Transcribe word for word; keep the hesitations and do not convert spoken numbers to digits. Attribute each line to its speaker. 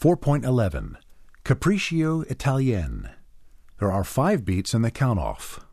Speaker 1: four point eleven. Capriccio Italien. There are five beats in the count-off.